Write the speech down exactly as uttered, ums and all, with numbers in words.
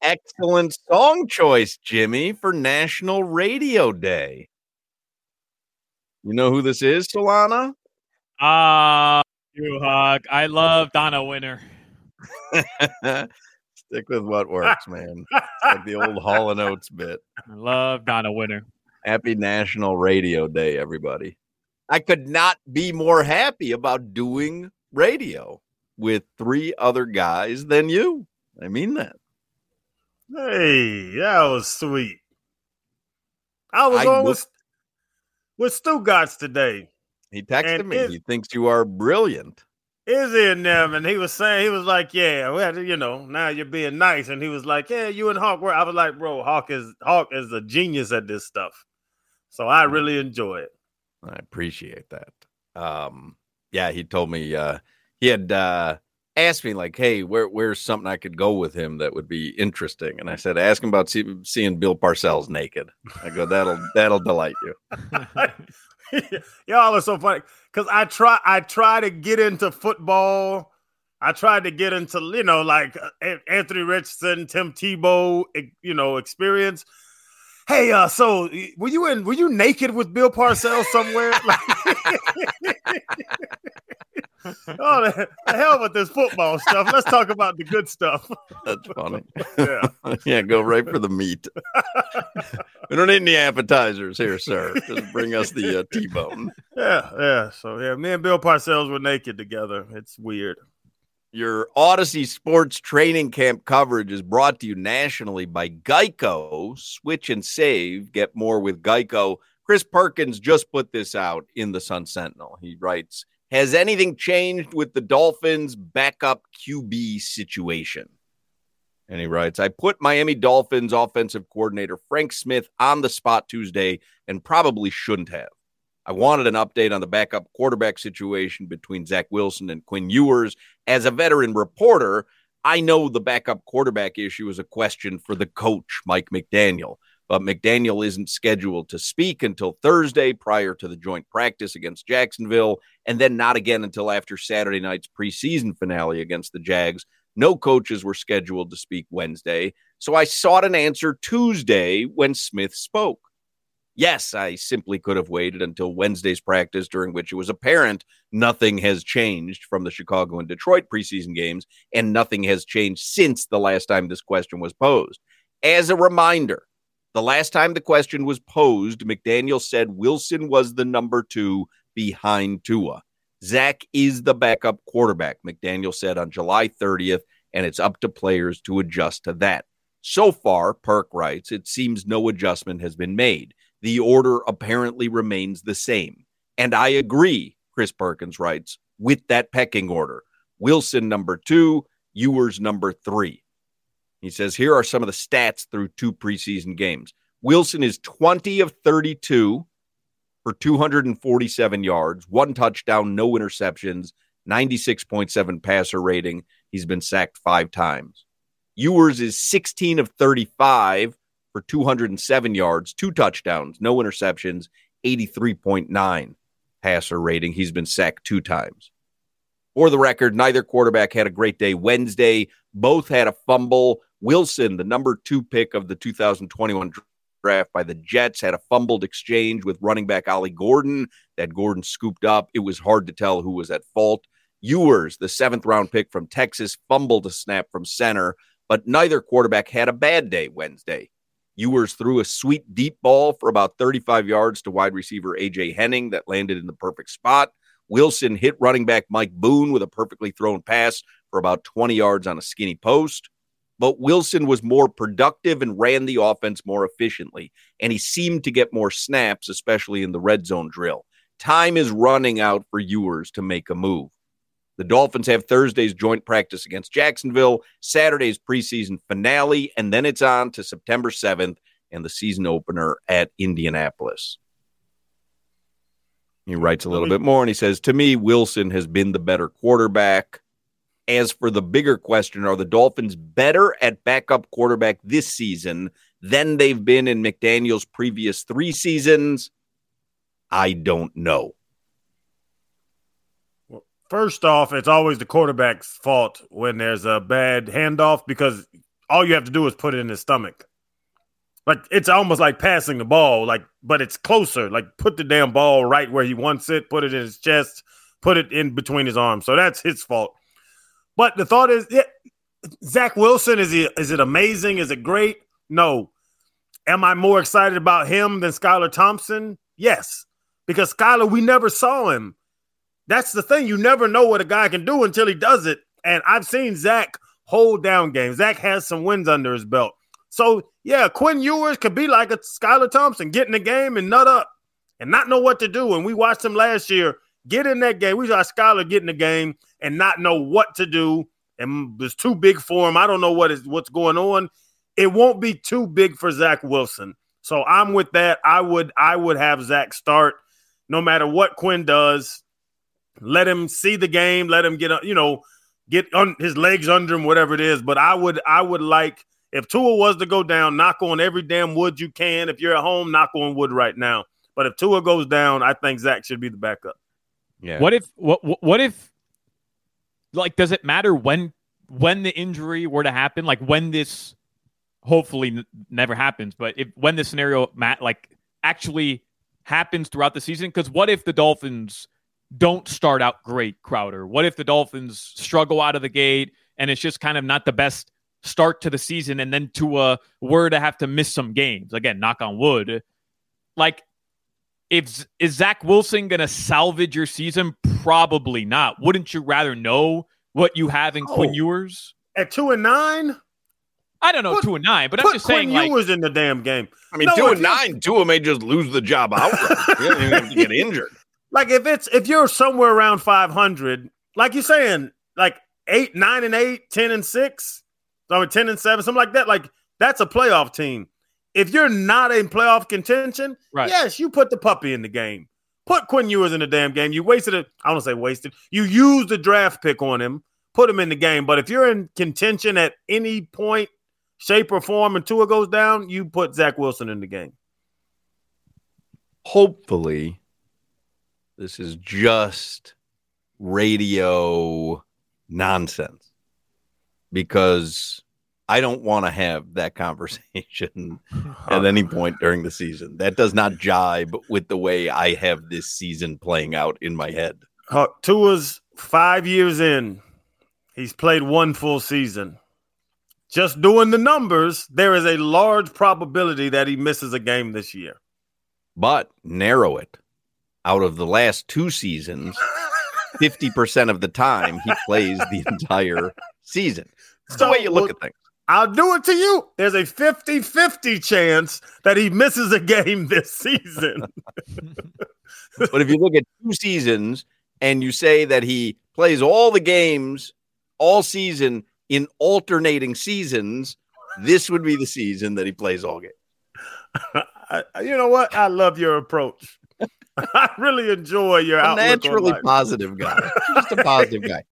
Excellent song choice, Jimmy, for National Radio Day. You know who this is, Solana? Ah, uh, you Hawk. I love Donna Winner. Stick with what works, man. It's like the old Hall and Oates bit. I love Donna Winner. Happy National Radio Day, everybody. I could not be more happy about doing radio with three other guys than you. I mean that. Hey, that was sweet. I was I on with, with Stugatz today. He texted me. Is, he thinks you are brilliant. Izzy and them, and he was saying, he was like, yeah, we had to, you know, now you're being nice. And he was like, yeah, you and Hawk were. I was like, bro, Hawk is Hawk is a genius at this stuff. So I really enjoy it. I appreciate that. Um, yeah, he told me uh, he had uh, asked me like, hey, where, where's something I could go with him that would be interesting? And I said, ask him about see, seeing Bill Parcells naked. I go, that'll that'll delight you. Y'all are so funny because I try I try to get into football. I tried to get into, you know, like Anthony Richardson, Tim Tebow, you know, experience. Hey, uh, so were you in? Were you naked with Bill Parcells somewhere? Oh, the, the hell with this football stuff. Let's talk about the good stuff. That's funny. Yeah, yeah. Go right for the meat. We don't need any appetizers here, sir. Just bring us the uh, T-bone. Yeah, yeah. So yeah, me and Bill Parcells were naked together. It's weird. Your Odyssey Sports Training Camp coverage is brought to you nationally by Geico. Switch and save. Get more with Geico. Chris Perkins just put this out in the Sun Sentinel. He writes, has anything changed with the Dolphins' backup Q B situation? And he writes, I put Miami Dolphins offensive coordinator Frank Smith on the spot Tuesday and probably shouldn't have. I wanted an update on the backup quarterback situation between Zach Wilson and Quinn Ewers. As a veteran reporter, I know the backup quarterback issue is a question for the coach, Mike McDaniel. But McDaniel isn't scheduled to speak until Thursday prior to the joint practice against Jacksonville, and then not again until after Saturday night's preseason finale against the Jags. No coaches were scheduled to speak Wednesday, so I sought an answer Tuesday when Smith spoke. Yes, I simply could have waited until Wednesday's practice, during which it was apparent nothing has changed from the Chicago and Detroit preseason games, and nothing has changed since the last time this question was posed. As a reminder, the last time the question was posed, McDaniel said Wilson was the number two behind Tua. Zach is the backup quarterback, McDaniel said on July thirtieth, and it's up to players to adjust to that. So far, Perk writes, it seems no adjustment has been made. The order apparently remains the same. And I agree, Chris Perkins writes, with that pecking order. Wilson number two, Ewers number three. He says, here are some of the stats through two preseason games. Wilson is twenty of thirty-two for two hundred forty-seven yards, one touchdown, no interceptions, ninety-six point seven passer rating. He's been sacked five times. Ewers is sixteen of thirty-five for two hundred seven yards, two touchdowns, no interceptions, eighty-three point nine passer rating. He's been sacked two times. For the record, neither quarterback had a great day Wednesday. Both had a fumble. Wilson, the number two pick of the two thousand twenty-one draft by the Jets, had a fumbled exchange with running back Ollie Gordon that Gordon scooped up. It was hard to tell who was at fault. Ewers, the seventh round pick from Texas, fumbled a snap from center, but neither quarterback had a bad day Wednesday. Ewers threw a sweet deep ball for about thirty-five yards to wide receiver A J Henning that landed in the perfect spot. Wilson hit running back Mike Boone with a perfectly thrown pass for about twenty yards on a skinny post. But Wilson was more productive and ran the offense more efficiently, and he seemed to get more snaps, especially in the red zone drill. Time is running out for Ewers to make a move. The Dolphins have Thursday's joint practice against Jacksonville, Saturday's preseason finale, and then it's on to September seventh and the season opener at Indianapolis. He writes a little bit more, and he says, to me, Wilson has been the better quarterback. As for the bigger question, are the Dolphins better at backup quarterback this season than they've been in McDaniel's previous three seasons? I don't know. Well, first off, it's always the quarterback's fault when there's a bad handoff because all you have to do is put it in his stomach. Like, it's almost like passing the ball, like, but it's closer. Like, put the damn ball right where he wants it, put it in his chest, put it in between his arms. So that's his fault. But the thought is, yeah, Zach Wilson, is he, is it amazing? Is it great? No. Am I more excited about him than Skylar Thompson? Yes. Because Skylar, we never saw him. That's the thing. You never know what a guy can do until he does it. And I've seen Zach hold down games. Zach has some wins under his belt. So, yeah, Quinn Ewers could be like a Skylar Thompson, get in the game and nut up and not know what to do. And we watched him last year get in that game. We saw Skylar get in the game and not know what to do. And it was too big for him. I don't know what is what's going on. It won't be too big for Zach Wilson. So I'm with that. I would I would have Zach start no matter what Quinn does. Let him see the game. Let him get, you know, get on his legs under him, whatever it is. But I would I would like, if Tua was to go down, knock on every damn wood you can. If you're at home, knock on wood right now. But if Tua goes down, I think Zach should be the backup. Yeah. What if what what if like does it matter when when the injury were to happen? Like when this hopefully n- never happens, but if when this scenario Matt like actually happens throughout the season? Because what if the Dolphins don't start out great, Crowder? What if the Dolphins struggle out of the gate and it's just kind of not the best start to the season, and then Tua were to have to miss some games? Again, knock on wood. Like, if is Zach Wilson going to salvage your season? Probably not. Wouldn't you rather know what you have in oh, Quinn Ewers at two and nine? I don't know, put, two and nine, but I'm just saying, Quinn like, Ewers in the damn game. I mean, no, two and nine, Tua may just lose the job outright. He doesn't even have to get injured. Like, if it's if you're somewhere around five hundred, like you're saying, like eight, nine and eight, ten and six. I mean, ten and seven, something like that. Like, that's a playoff team. If you're not in playoff contention, right. Yes, you put the puppy in the game. Put Quinn Ewers in the damn game. You wasted it. I don't say wasted. You used the draft pick on him. Put him in the game. But if you're in contention at any point, shape, or form, and Tua goes down, you put Zach Wilson in the game. Hopefully, this is just radio nonsense. Because I don't want to have that conversation at any point during the season. That does not jibe with the way I have this season playing out in my head. Uh, Tua's five years in. He's played one full season. Just doing the numbers, there is a large probability that he misses a game this year. But narrow it. Out of the last two seasons, fifty percent of the time he plays the entire season. That's so, the way you look well, at things. I'll do it to you. There's a fifty-fifty chance that he misses a game this season. But if you look at two seasons and you say that he plays all the games all season in alternating seasons, this would be the season that he plays all games. I, you know what? I love your approach. I really enjoy your a outlook naturally on life. Positive guy. Just a positive guy.